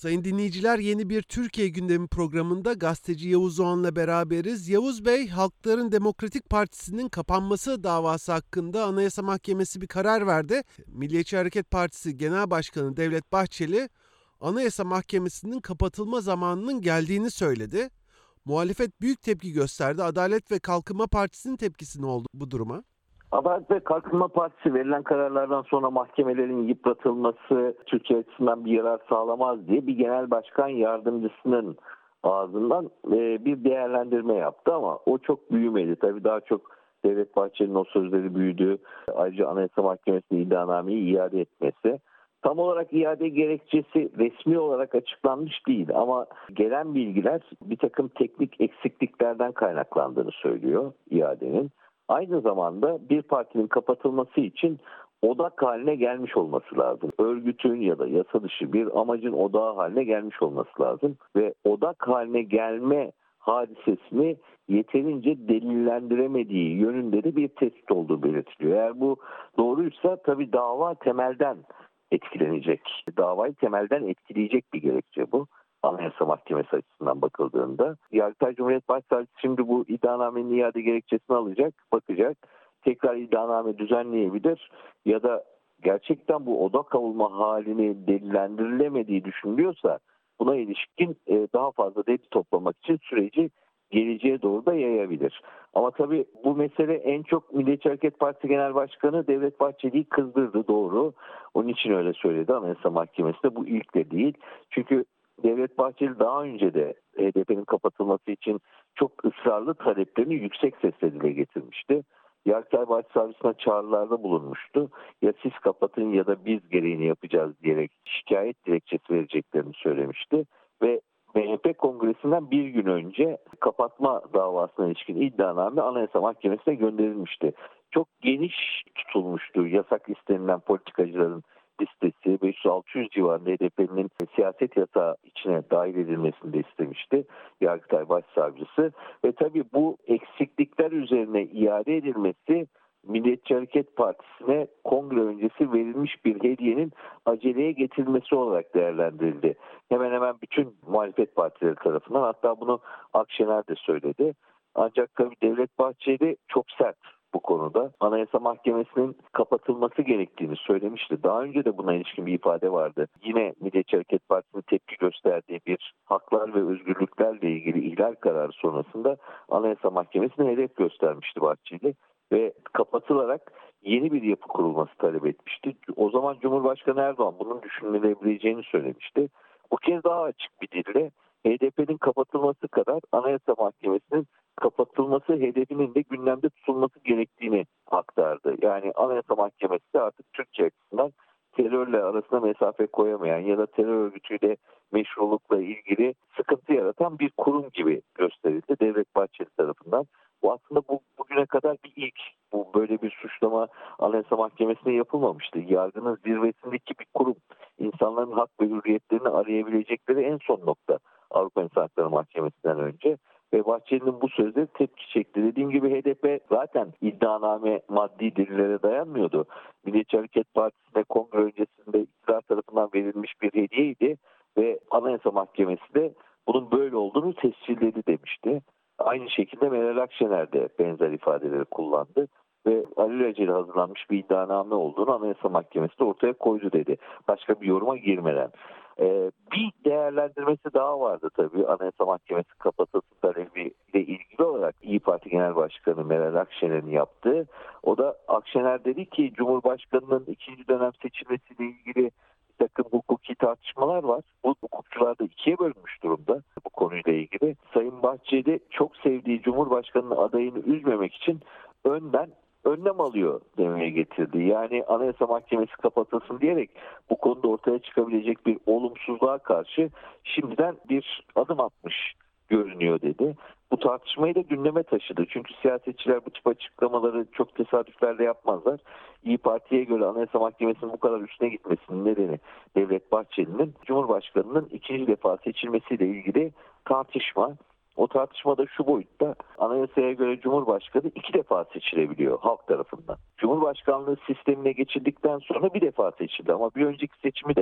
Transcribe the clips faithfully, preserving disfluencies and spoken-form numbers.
Sayın dinleyiciler, yeni bir Türkiye Gündemi programında gazeteci Yavuz Oğan'la beraberiz. Yavuz Bey, Halkların Demokratik Partisi'nin kapanması davası hakkında Anayasa Mahkemesi bir karar verdi. Milliyetçi Hareket Partisi Genel Başkanı Devlet Bahçeli, Anayasa Mahkemesi'nin kapatılma zamanının geldiğini söyledi. Muhalefet büyük tepki gösterdi. Adalet ve Kalkınma Partisi'nin tepkisi ne oldu bu duruma? Adalet ve Kalkınma Partisi verilen kararlardan sonra mahkemelerin yıpratılması Türkiye açısından bir yarar sağlamaz diye bir genel başkan yardımcısının ağzından bir değerlendirme yaptı ama o çok büyümedi. Tabii daha çok Devlet Bahçeli'nin o sözleri büyüdü. Ayrıca Anayasa Mahkemesi'nin iddianameyi iade etmesi. Tam olarak iade gerekçesi resmi olarak açıklanmış değil ama gelen bilgiler bir takım teknik eksikliklerden kaynaklandığını söylüyor iadenin. Aynı zamanda bir partinin kapatılması için odak haline gelmiş olması lazım. Örgütün ya da yasa dışı bir amacın odağı haline gelmiş olması lazım. Ve odak haline gelme hadisesini yeterince delillendiremediği yönünde de bir tespit olduğu belirtiliyor. Eğer bu doğruysa tabii dava temelden etkilenecek. Davayı temelden etkileyecek bir gerekçe bu. Anayasa Mahkemesi açısından bakıldığında. Yargıtay Cumhuriyet Başsavcısı şimdi bu iddianamenin iade gerekçesini alacak, bakacak. Tekrar iddianame düzenleyebilir ya da gerçekten bu odak kavulma halini delillendirilemediği düşünülüyorsa buna ilişkin daha fazla delil toplamak için süreci geleceğe doğru da yayabilir. Ama tabii bu mesele en çok Milliyetçi Hareket Partisi Genel Başkanı Devlet Bahçeli'yi kızdırdı, doğru. Onun için öyle söyledi Anayasa Mahkemesi'nde. Bu ilk de değil. Çünkü Devlet Bahçeli daha önce de H D P'nin kapatılması için çok ısrarlı taleplerini yüksek sesle dile getirmişti. Yargıtay Başsavcısına çağrılarda bulunmuştu. Ya siz kapatın ya da biz gereğini yapacağız diyerek şikayet dilekçesi vereceklerini söylemişti. Ve M H P Kongresi'nden bir gün önce kapatma davasına ilişkin iddianame Anayasa Mahkemesi'ne gönderilmişti. Çok geniş tutulmuştu yasak istenilen politikacıların listesi. beş yüz altı yüz civarında H D P'nin siyaset yasağı içine dahil edilmesini de istemişti Yargıtay Başsavcısı. Ve tabii bu eksiklikler üzerine iade edilmesi Milliyetçi Hareket Partisi'ne kongre öncesi verilmiş bir hediyenin aceleye getirilmesi olarak değerlendirildi. Hemen hemen bütün muhalefet partileri tarafından, hatta bunu Akşener de söyledi. Ancak tabii Devlet Bahçeli çok sert bu konuda. Anayasa Mahkemesi'nin kapatılması gerektiğini söylemişti. Daha önce de buna ilişkin bir ifade vardı. Yine Milliyetçi Hareket Partisi'nin tepki gösterdiği bir haklar ve özgürlüklerle ilgili ihlal kararı sonrasında Anayasa Mahkemesi'ne hedef göstermişti Bahçeli ve kapatılarak yeni bir yapı kurulması talep etmişti. O zaman Cumhurbaşkanı Erdoğan bunun düşünülebileceğini söylemişti. Bu kez daha açık bir dille H D P'nin kapatılması kadar Anayasa Mahkemesi'nin kapatılması hedefinin de gündemde tutulması gerektiğini aktardı. Yani Anayasa Mahkemesi de artık Türkiye açısından terörle arasına mesafe koyamayan ya da terör örgütüyle meşrulukla ilgili sıkıntı yaratan bir kurum gibi gösterildi Devlet Bahçeli tarafından. Bu aslında bu, bugüne kadar bir ilk. Bu böyle bir suçlama Anayasa Mahkemesi'ne yapılmamıştı. Yargının zirvesindeki bir kurum. İnsanların hak ve hürriyetlerini arayabilecekleri en son nokta Avrupa İnsan Hakları Mahkemesi'nden önce. Ve Bahçeli'nin bu sözleri tepki çekti. Dediğim gibi H D P zaten iddianame maddi delillere dayanmıyordu. Milliyetçi Hareket Partisi'ne kongre öncesinde iktidar tarafından verilmiş bir hediyeydi ve Anayasa Mahkemesi de bunun böyle olduğunu tescilledi demişti. Aynı şekilde Meral Akşener de benzer ifadeleri kullandı ve alelacele hazırlanmış bir iddianame olduğunu Anayasa Mahkemesi de ortaya koydu dedi. Başka bir yoruma girmeden. Ee, bir değerlendirmesi daha vardı tabii Anayasa Mahkemesi kapatılsın talebiyle ilgili olarak İYİ Parti Genel Başkanı Meral Akşener'in yaptığı. O da Akşener dedi ki Cumhurbaşkanı'nın ikinci dönem seçilmesiyle ilgili bir takım hukuki tartışmalar var. Bu hukukçular da ikiye bölünmüş durumda bu konuyla ilgili. Sayın Bahçeli çok sevdiği Cumhurbaşkanı'nın adayını üzmemek için önden önlem alıyor demeye getirdi. Yani Anayasa Mahkemesi kapatılsın diyerek bu konuda ortaya çıkabilecek bir olumsuzluğa karşı şimdiden bir adım atmış görünüyor dedi. Bu tartışmayı da gündeme taşıdı. Çünkü siyasetçiler bu tip açıklamaları çok tesadüflerle yapmazlar. İYİ Parti'ye göre Anayasa Mahkemesi'nin bu kadar üstüne gitmesinin nedeni Devlet Bahçeli'nin Cumhurbaşkanı'nın ikinci defa seçilmesiyle ilgili tartışma. O tartışmada şu boyutta, anayasaya göre Cumhurbaşkanı iki defa seçilebiliyor halk tarafından. Cumhurbaşkanlığı sistemine geçildikten sonra bir defa seçildi ama bir önceki seçimi de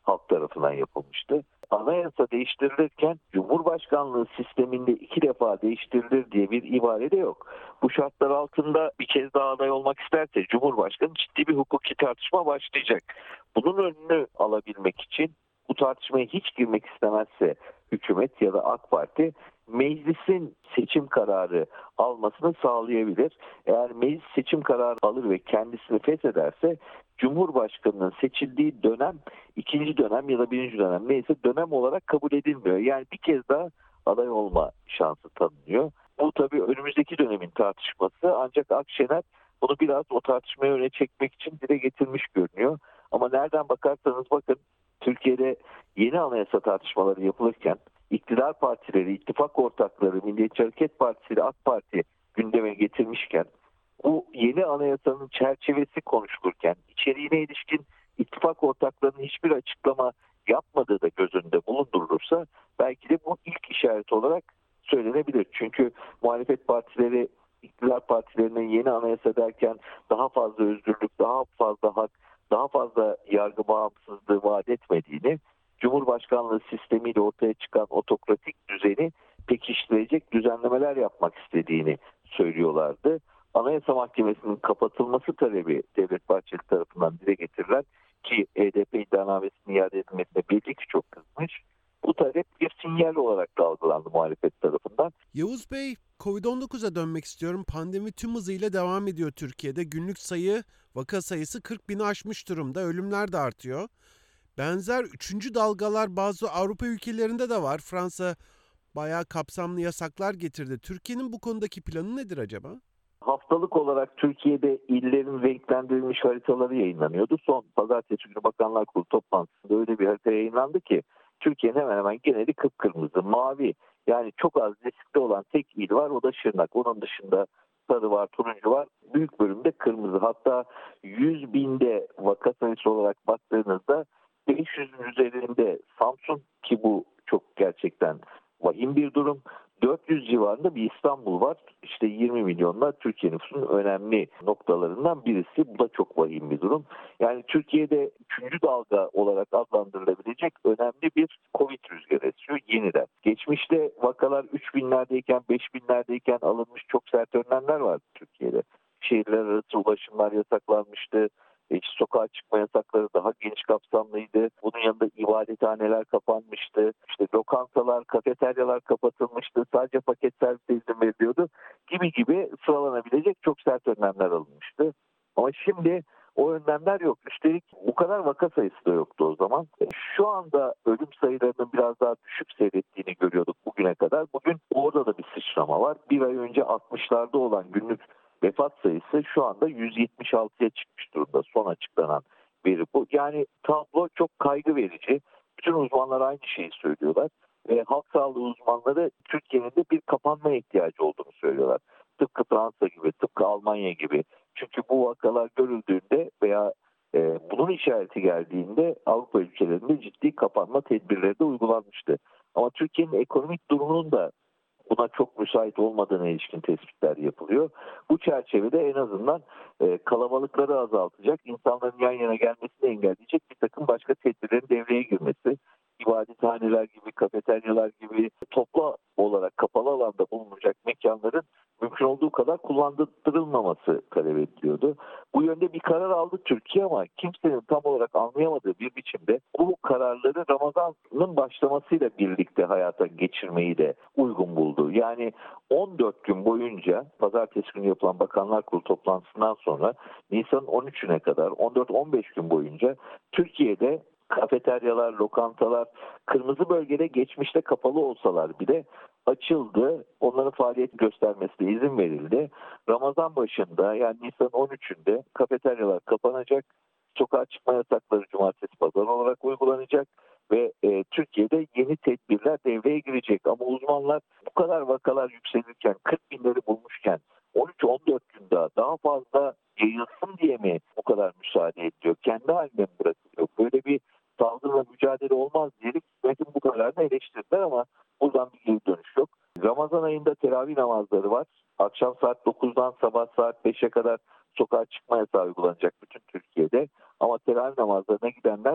halk tarafından yapılmıştı. Anayasa değiştirilirken Cumhurbaşkanlığı sisteminde iki defa değiştirilir diye bir ibare de yok. Bu şartlar altında bir kez daha aday olmak isterse Cumhurbaşkanı ciddi bir hukuki tartışma başlayacak. Bunun önünü alabilmek için bu tartışmaya hiç girmek istemezse hükümet ya da AK Parti meclisin seçim kararı almasını sağlayabilir. Eğer meclis seçim kararı alır ve kendisini feshederse Cumhurbaşkanının seçildiği dönem ikinci dönem ya da birinci dönem neyse dönem olarak kabul edilmiyor. Yani bir kez daha aday olma şansı tanınıyor. Bu tabii önümüzdeki dönemin tartışması, ancak Akşener bunu biraz o tartışmayı öne çekmek için dile getirmiş görünüyor. Ama nereden bakarsanız bakın, Türkiye'de yeni anayasa tartışmaları yapılırken iktidar partileri, ittifak ortakları, Milliyetçi Hareket Partisi ile AK Parti gündeme getirmişken, bu yeni anayasanın çerçevesi konuşulurken içeriğine ilişkin ittifak ortaklarının hiçbir açıklama yapmadığı da göz önünde bulundurulursa belki de bu ilk işaret olarak söylenebilir. Çünkü muhalefet partileri iktidar partilerinin yeni anayasa derken daha fazla özgürlük, daha fazla hak, daha fazla yargı bağımsızlığı vaat etmediğini, Cumhurbaşkanlığı sistemiyle ortaya çıkan otokratik düzeni pekiştirecek düzenlemeler yapmak istediğini söylüyorlardı. Anayasa Mahkemesi'nin kapatılması talebi Devlet Bahçeli tarafından dile getirilen, ki H D P iddianamesinin iade edilmesine belli ki çok kızmış, bu talep bir sinyal olarak da algılandı muhalefet tarafından. Yavuz Bey, kovid on dokuza dönmek istiyorum. Pandemi tüm hızıyla devam ediyor Türkiye'de. Günlük sayı, vaka sayısı kırk bini aşmış durumda. Ölümler de artıyor. Benzer üçüncü dalgalar bazı Avrupa ülkelerinde de var. Fransa bayağı kapsamlı yasaklar getirdi. Türkiye'nin bu konudaki planı nedir acaba? Haftalık olarak Türkiye'de illerin renklendirilmiş haritaları yayınlanıyordu. Son pazartesi günü Bakanlar Kurulu toplantısında öyle bir harita yayınlandı ki Türkiye'nin hemen hemen geneli kıpkırmızı, mavi. Yani çok az riskli olan tek il var, o da Şırnak. Onun dışında sarı var, turuncu var. Büyük bölümde kırmızı. Hatta yüz binde vaka sayısı olarak baktığınızda beş yüzün üzerinde Samsun, ki bu çok gerçekten vahim bir durum. dört yüz civarında bir İstanbul var. İşte yirmi milyonla Türkiye nüfusunun önemli noktalarından birisi. Bu da çok vahim bir durum. Yani Türkiye'de üçüncü dalga olarak adlandırılabilecek önemli bir Covid rüzgarı esiyor yeniden. Geçmişte vakalar üç binlerdeyken, beş binlerdeyken alınmış çok sert önlemler vardı Türkiye'de. Şehirler arası ulaşımlar yasaklanmıştı. İşte sokağa çıkma yasakları daha geniş kapsamlıydı. Bunun yanında ibadethaneler kapanmıştı. İşte lokantalar, kafeteryalar kapatılmıştı. Sadece paket servise izin veriliyordu. Gibi gibi sıralanabilecek çok sert önlemler alınmıştı. Ama şimdi o önlemler yok. Üstelik bu kadar vaka sayısı da yoktu o zaman. Şu anda ölüm sayılarının biraz daha düşük seyrettiğini görüyorduk bugüne kadar. Bugün orada da bir sıçrama var. Bir ay önce altmışlarda olan günlük vefat sayısı şu anda yüz yetmiş altıya çıkmış durumda. Son açıklanan veri bu. Yani tablo çok kaygı verici. Bütün uzmanlar aynı şeyi söylüyorlar. Ve halk sağlığı uzmanları Türkiye'nin de bir kapanmaya ihtiyacı olduğunu söylüyorlar. Tıpkı Fransa gibi, tıpkı Almanya gibi. Çünkü bu vakalar görüldüğünde veya e, bunun işareti geldiğinde Avrupa ülkelerinde ciddi kapanma tedbirleri de uygulanmıştı. Ama Türkiye'nin ekonomik durumunun da buna çok müsait olmadığına ilişkin tespitler yapılıyor. Bu çerçevede en azından e, kalabalıkları azaltacak, insanların yan yana gelmesini engelleyecek bir takım başka tedbirlerin devreye girmesi, ibadethaneler gibi, kafeteryalar gibi toplu olarak kapalı alanda bulunacak mekanların mümkün olduğu kadar kullandırılmaması talep ediliyordu. Bu yönde bir karar aldı Türkiye ama kimsenin tam olarak anlayamadığı bir biçimde bu kararları Ramazan'ın başlamasıyla birlikte hayata geçirmeyi de uygun buldu. Yani on dört gün boyunca pazartesi günü yapılan Bakanlar Kurulu toplantısından sonra Nisan'ın on üçüne kadar on dört on beş gün boyunca Türkiye'de kafeteryalar, lokantalar kırmızı bölgede geçmişte kapalı olsalar bile açıldı. Onların faaliyet göstermesine izin verildi. Ramazan başında, yani Nisan on üçünde kafeteryalar kapanacak. Sokağa çıkma yasakları cumartesi pazar olarak uygulanacak ve e, Türkiye'de yeni tedbirler devreye girecek. Ama uzmanlar bu kadar vakalar yükselirken, kırk binleri bulmuşken on üç on dört gün daha daha fazla yayılsın diye mi bu kadar müsaade ediyor? Kendi haline mi bırakılıyor? Böyle bir salgınla mücadele olmaz diyerek hükümetin bu kararını eleştirdiler ama buradan bir geri dönüş yok. Ramazan ayında teravih namazları var. Akşam saat dokuzdan sabah saat beşe kadar sokağa çıkma yasağı uygulanacak bütün Türkiye'de. Ama teravih namazlarına gidenler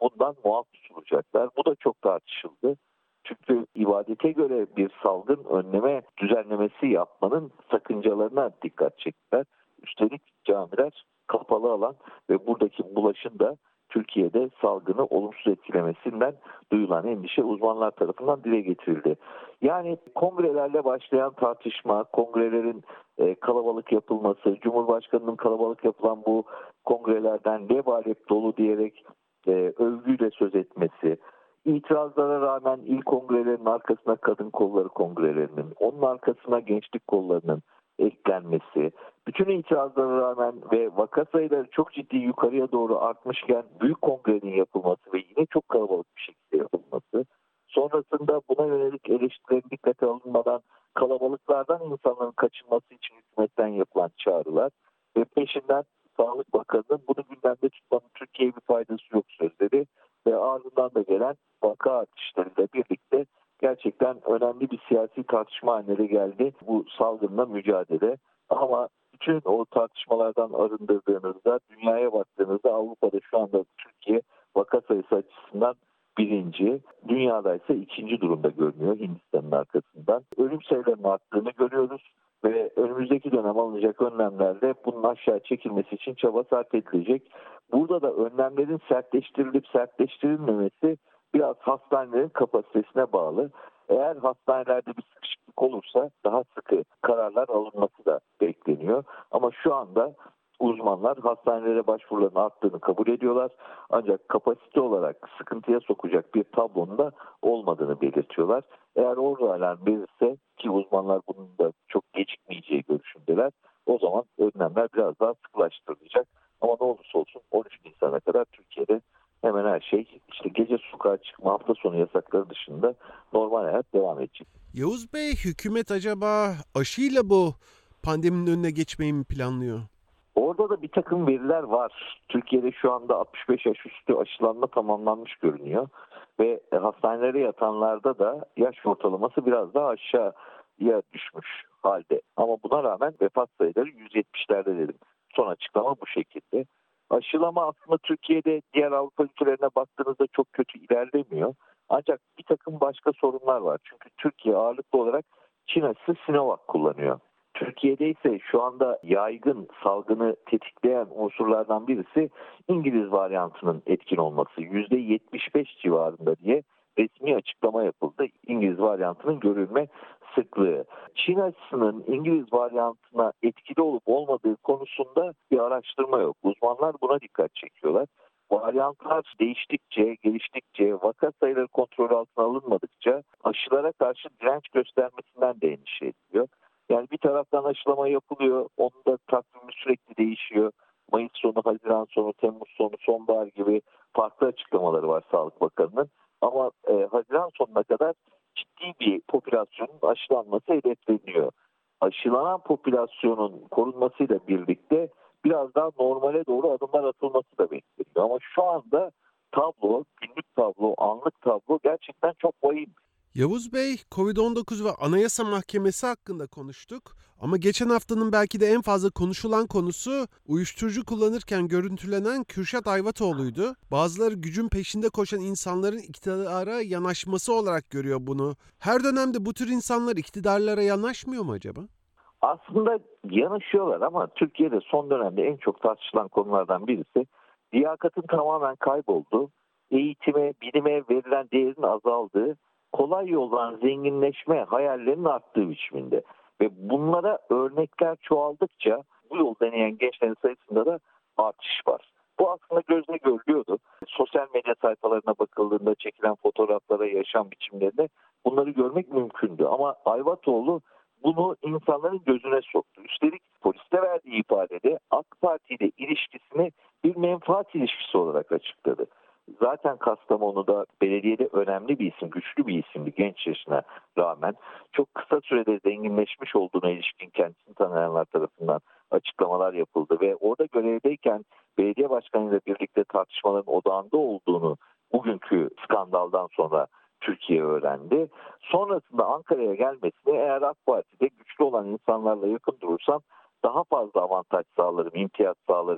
bundan muaf tutulacaklar. Bu da çok tartışıldı. Çünkü ibadete göre bir salgın önleme düzenlemesi yapmanın sakıncalarına dikkat çektiler. Üstelik camiler kapalı alan ve buradaki bulaşın da Türkiye'de salgını olumsuz etkilemesinden duyulan endişe uzmanlar tarafından dile getirildi. Yani kongrelerle başlayan tartışma, kongrelerin e, kalabalık yapılması, Cumhurbaşkanı'nın kalabalık yapılan bu kongrelerden lebalep dolu diyerek e, övgüyle söz etmesi, İtirazlara rağmen il kongrelerin arkasına kadın kolları kongrelerinin, onun arkasına gençlik kollarının eklenmesi, bütün itirazlara rağmen ve vaka sayıları çok ciddi yukarıya doğru artmışken büyük kongrenin yapılması ve yine çok kalabalık bir şekilde yapılması, sonrasında buna yönelik eleştirilerin dikkate alınmadan kalabalıklardan insanların kaçınması için hükümetten yapılan çağrılar ve peşinden Sağlık Bakanı'nın bunu gündemde tutmanın Türkiye'ye bir faydası yok sözleri ve ardından da gelen vaka artışlarıyla birlikte gerçekten önemli bir siyasi tartışma haline geldi bu salgınla mücadele. Ama bütün o tartışmalardan arındırdığınızda, dünyaya baktığınızda Avrupa'da şu anda Türkiye vaka sayısı açısından birinci, dünyada ise ikinci durumda görünüyor Hindistan'ın arkasından. Ölüm sayılarının arttığını görüyoruz ve önümüzdeki dönem alınacak önlemlerde bunun aşağı çekilmesi için çaba sarf edilecek. Burada da önlemlerin sertleştirilip sertleştirilmemesi biraz hastanelerin kapasitesine bağlı. Eğer hastanelerde bir sıkışıklık olursa daha sıkı kararlar alınması da bekleniyor. Ama şu anda uzmanlar hastanelere başvuruların arttığını kabul ediyorlar. Ancak kapasite olarak sıkıntıya sokacak bir tablonun da olmadığını belirtiyorlar. Eğer orada alarm verirse ki uzmanlar bunun da çok gecikmeyeceği görüşündeler, o zaman önlemler biraz daha sıkılaştırılacak. Ama ne olursa olsun on üç Nisan'a kadar Türkiye'de hemen her şey işte gece sokağa çıkma, hafta sonu yasakları dışında normal hayat devam edecek. Yavuz Bey, hükümet acaba aşıyla bu pandeminin önüne geçmeyi mi planlıyor? Orada da bir takım veriler var. Türkiye'de şu anda altmış beş yaş üstü aşılanma tamamlanmış görünüyor. Ve hastanelere yatanlarda da yaş ortalaması biraz daha aşağıya düşmüş halde. Ama buna rağmen vefat sayıları yüz yetmişlerde dedim. Son açıklama bu şekilde. Aşılama aslında Türkiye'de diğer Avrupa ülkelerine baktığınızda çok kötü ilerlemiyor. Ancak bir takım başka sorunlar var. Çünkü Türkiye ağırlıklı olarak Çin aşısı Sinovac kullanıyor. Türkiye'de ise şu anda yaygın salgını tetikleyen unsurlardan birisi İngiliz varyantının etkin olması. yüzde yetmiş beş civarında diye resmi açıklama yapıldı. İngiliz varyantının görülme sıklığı. Çin aşısının İngiliz varyantına etkili olup olmadığı konusunda bir araştırma yok. Uzmanlar buna dikkat çekiyorlar. Varyantlar değiştikçe, geliştikçe, vaka sayıları kontrol altına alınmadıkça aşılara karşı direnç göstermesinden de endişe ediliyor. Yani bir taraftan aşılama yapılıyor, onun da takvimi sürekli değişiyor. Mayıs sonu, Haziran sonu, Temmuz sonu, sonbahar gibi farklı açıklamaları var Sağlık Bakanı'nın. Ama e, Haziran sonuna kadar ciddi bir popülasyonun aşılanması hedefleniyor. Aşılanan popülasyonun korunmasıyla birlikte biraz daha normale doğru adımlar atılması da bekleniyor. Ama şu anda tablo, günlük tablo, anlık tablo gerçekten çok vahim. Yavuz Bey, kovid on dokuz ve Anayasa Mahkemesi hakkında konuştuk. Ama geçen haftanın belki de en fazla konuşulan konusu uyuşturucu kullanırken görüntülenen Kürşat Ayvatoğlu'ydu. Bazıları gücün peşinde koşan insanların iktidara yanaşması olarak görüyor bunu. Her dönemde bu tür insanlar iktidarlara yanaşmıyor mu acaba? Aslında yanaşıyorlar ama Türkiye'de son dönemde en çok tartışılan konulardan birisi liyakatın tamamen kaybolduğu, eğitime, bilime verilen değerin azaldığı, kolay yoldan zenginleşme hayallerinin arttığı biçiminde. Ve bunlara örnekler çoğaldıkça bu yol deneyen gençlerin sayısında da artış var. Bu aslında gözle görülüyordu. Sosyal medya sayfalarına bakıldığında çekilen fotoğraflara, yaşam biçimlerine bunları görmek mümkündü. Ama Ayvatoğlu bunu insanların gözüne soktu. Üstelik poliste verdiği ifadede AK Parti ile ilişkisini bir menfaat ilişkisi olarak açıkladı. Zaten Kastamonu'da belediyede önemli bir isim, güçlü bir isimdi genç yaşına rağmen. Çok kısa sürede zenginleşmiş olduğuna ilişkin kendisini tanıyanlar tarafından açıklamalar yapıldı. Ve orada görevdeyken belediye başkanıyla birlikte tartışmaların odağında olduğunu bugünkü skandaldan sonra Türkiye öğrendi. Sonrasında Ankara'ya gelmesini eğer AK Parti'de güçlü olan insanlarla yakın durursam daha fazla avantaj sağlarım, imtiyaz sağlarım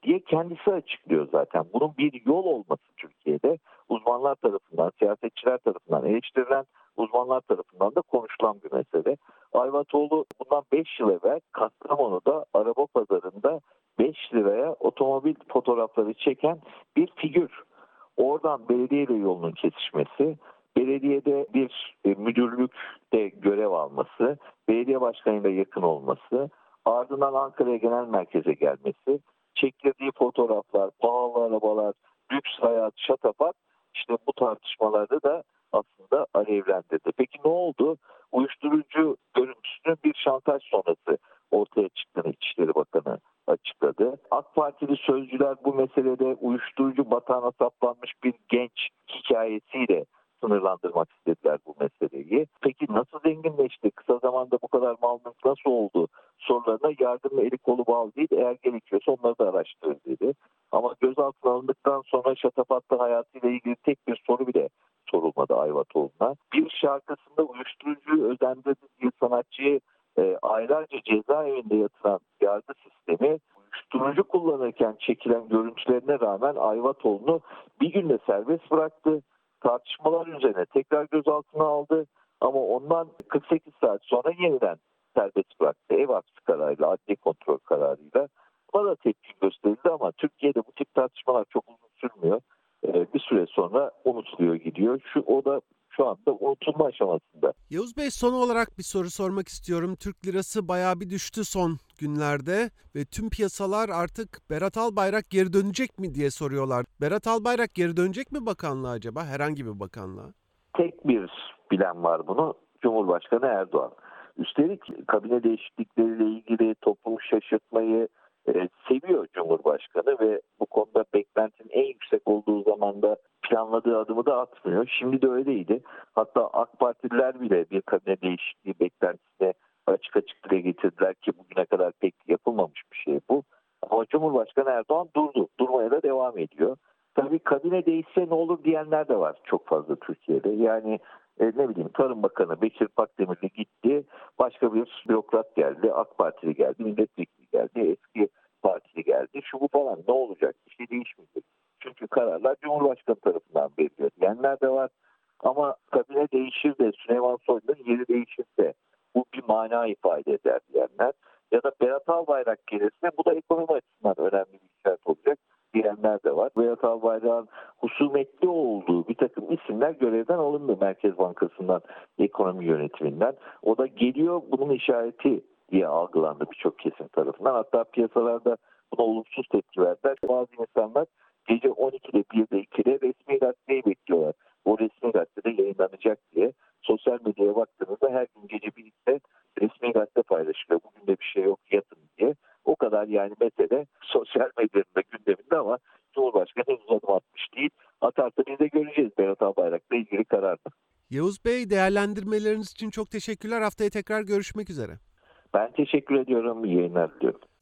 diye kendisi açıklıyor zaten. Bunun bir yol olması Türkiye'de uzmanlar tarafından, siyasetçiler tarafından eleştirilen, uzmanlar tarafından da konuşulan bir mesele. Ayvatoğlu bundan beş yıl evvel Kastamonu'da araba pazarında beş liraya otomobil fotoğrafları çeken bir figür. Oradan belediyeyle yolunun kesişmesi, belediyede bir e, müdürlükte görev alması, belediye başkanıyla yakın olması, ardından Ankara'ya genel merkeze gelmesi, çektirdiği fotoğraflar, pahalı arabalar, lüks hayat, şatafat, işte bu tartışmalarda da aslında alevlendirdi. Peki ne oldu? Uyuşturucu görüntüsünün bir şantaj sonrası ortaya çıktığını İçişleri Bakanı açıkladı. AK Partili sözcüler bu meselede uyuşturucu batağına saplanmış bir genç hikayesiyle sınırlandırmak istediler bu meseleyi. Peki nasıl zenginleşti? Kısa zamanda bu kadar mal mülk nasıl oldu? Sorularına yardım eli kolu bağlı değil, eğer gerekiyorsa onları da araştırır dedi. Ama gözaltına alındıktan sonra şatafatlı hayatıyla ilgili tek bir soru bile sorulmadı Ayvatoğlu'na. Bir şarkısında uyuşturucuyu özendirdi diye sanatçıyı e, aylarca cezaevinde yatıran yargı sistemi uyuşturucu kullanırken çekilen görüntülerine rağmen Ayvatoğlu'nu bir günde serbest bıraktı. Tartışmalar üzerine tekrar gözaltına aldı ama ondan kırk sekiz saat sonra yeniden serbest bıraktı. Ev hapsi kararıyla, adli kontrol kararıyla. Buna da tepki gösterildi ama Türkiye'de bu tip tartışmalar çok uzun sürmüyor. Ee, bir süre sonra unutuluyor gidiyor. Şu o da şu anda unutulma aşamasında. Yavuz Bey, son olarak bir soru sormak istiyorum. Türk lirası bayağı bir düştü son günlerde ve tüm piyasalar artık Berat Albayrak geri dönecek mi diye soruyorlar. Berat Albayrak geri dönecek mi bakanlığa acaba? Herhangi bir bakanlığa? Tek bir bilen var bunu. Cumhurbaşkanı Erdoğan. Üstelik kabine değişiklikleriyle ilgili toplumu şaşırtmayı e, seviyor Cumhurbaşkanı ve bu konuda beklentinin en yüksek olduğu zamanda planladığı adımı da atmıyor. Şimdi de öyleydi. Hatta AK Partililer bile bir kabine değişikliği beklentisine açık açık dile getirdiler ki bugüne kadar pek yapılmamış bir şey bu. Ama Cumhurbaşkanı Erdoğan durdu. Durmaya da devam ediyor. Tabii kabine değişse ne olur diyenler de var çok fazla Türkiye'de. Yani e, ne bileyim Tarım Bakanı Bekir Pakdemirli gitti. Başka bir bürokrat geldi. AK Partili geldi. Milletvekili geldi. Eski partili geldi. Şu bu falan ne olacak? Bir şey değişmeyecek. Çünkü kararlar Cumhurbaşkanı tarafından veriliyor diyenler de var. Ama kabine değişir de Süleyman Soylu'nun yeri değişirse bu bir mana ifade eder diyenler. Ya da Berat Albayrak gelirse bu da ekonomi açısından önemli bir işaret olacak diyenler de var. Berat Albayrak'ın husumetli olduğu bir takım isimler görevden alındı Merkez Bankası'ndan, ekonomi yönetiminden. O da geliyor bunun işareti diye algılandı birçok kesim tarafından. Hatta piyasalarda buna olumsuz tepki verdiler. Bazı insanlar gece on ikide, birde, ikide resmi gazeteyi bekliyorlar. O resmi gazetede yayınlanacak diye. Sosyal medyaya baktığınızda her gün gece birde resmi gazete paylaşılıyor. Bugün de bir şey yok, yatın diye. O kadar yani mesele sosyal medyanın da gündeminde ama Cumhurbaşkanı henüz adım atmış değil. Atarsa biz de göreceğiz Berat Albayrak'la ilgili kararını. Yavuz Bey, değerlendirmeleriniz için çok teşekkürler. Haftaya tekrar görüşmek üzere. Ben teşekkür ediyorum. İyi yayınlar diliyorum.